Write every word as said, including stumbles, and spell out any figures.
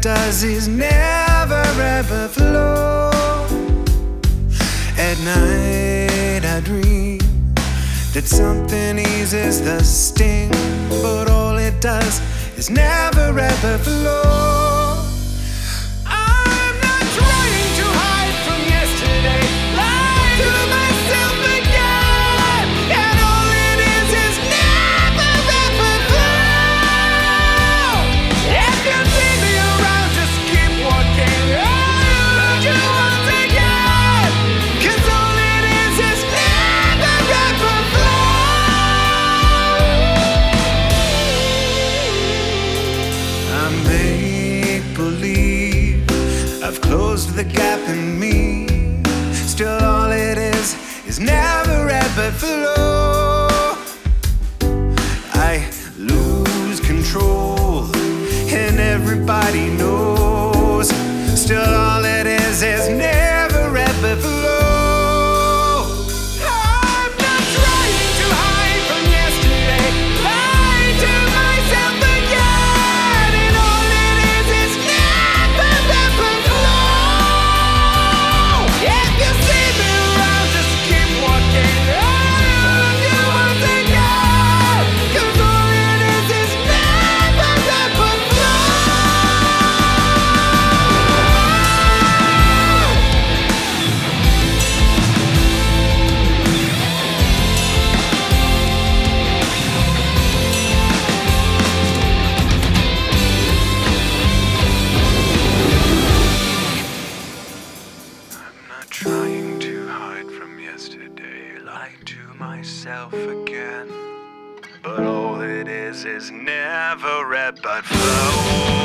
does is never ever flow. At night I dream that something eases the sting, but all it does is never ever flow. I'm not trying to hide from yesterday, lie to myself again, and all it is is never ever flow. If you see me around, just keep walking. I'll love you once again, 'cause all it is is never ever flow. I make believe I've closed the gap in me. Still all it is is never ever flow. I lose control and everybody knows. Still all it is is never ever flow. I'm not trying to hide from yesterday, lie to myself again, and all it is is never ever flow. If you see me around, just keep walking. I'll love you once again, 'cause all it is is never ever flow. I'm not trying to hide from yesterday, lie to myself again, but all it is is never ebb but flow.